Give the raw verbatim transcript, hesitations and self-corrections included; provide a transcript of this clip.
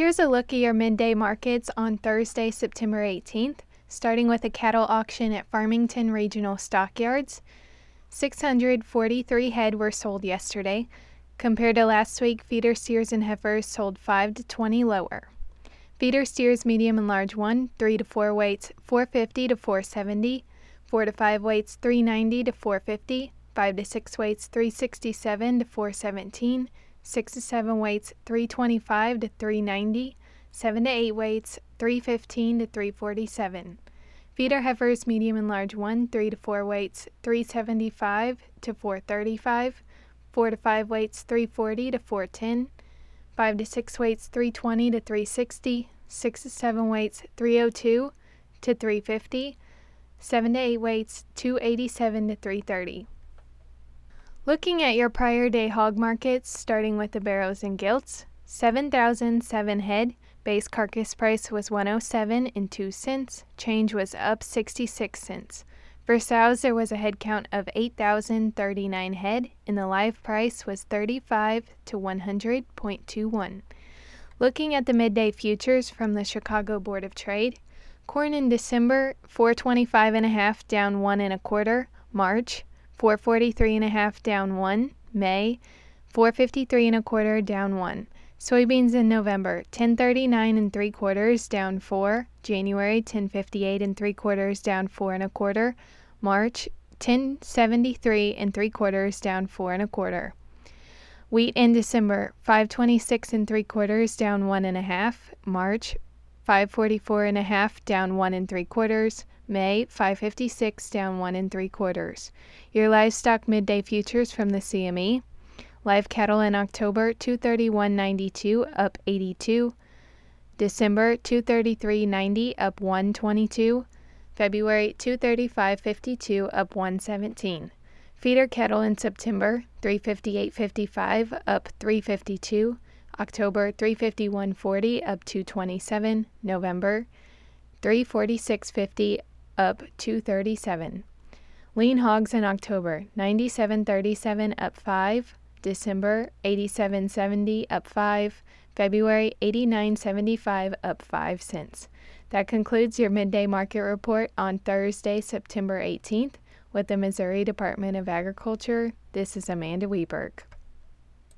Here's a look at your midday markets on Thursday, September eighteenth, starting with a cattle auction at Farmington Regional Stockyards. six hundred forty-three head were sold yesterday. Compared to last week, feeder steers and heifers sold five to twenty lower. Feeder steers medium and large one, three to four weights four fifty to four seventy, four to five weights three ninety to four fifty, five to six weights three sixty-seven to four seventeen, six to seven weights three twenty-five to three ninety, seven to eight weights three fifteen to three forty-seven. Feeder heifers medium and large one, three to four weights three seventy-five to four thirty-five, four to five weights three forty to four ten, five to six weights three twenty to three sixty, six to seven weights three oh two to three fifty, seven to eight weights two eighty-seven to three thirty. Looking at your prior day hog markets, starting with the barrows and gilts, seven thousand seven head, base carcass price was one oh seven and two cents, change was up sixty-six cents. For sows, there was a head count of eight thousand thirty-nine head, and the live price was thirty-five to one hundred point two one. Looking at the midday futures from the Chicago Board of Trade, corn in December, four twenty-five and a half down one and a quarter, March, four forty-three and a half down one, May, four fifty-three and a quarter down one. Soybeans in November, ten thirty-nine and three quarters down four, January, ten fifty-eight and three quarters down four and a quarter, March, ten seventy-three and three quarters down four and a quarter. Wheat in December, five twenty-six and three quarters down one and a half, March, five forty-four and a half down one and three quarters, May, five fifty-six down one and three quarters. Your livestock midday futures from the C M E. Live cattle in October, two thirty-one ninety-two up eighty-two. December, two thirty-three ninety up one twenty-two. February, two thirty-five fifty-two up one seventeen. Feeder cattle in September, three fifty-eight fifty-five up three fifty-two. October, three fifty-one forty up two twenty-seven. November, three forty-six fifty up two thirty-seven. Lean hogs in October, ninety-seven thirty-seven up five. December, eighty-seven seventy up five. February, eighty-nine seventy-five up five cents. That concludes your midday market report on Thursday, September eighteenth with the Missouri Department of Agriculture. This is Amanda Weberg.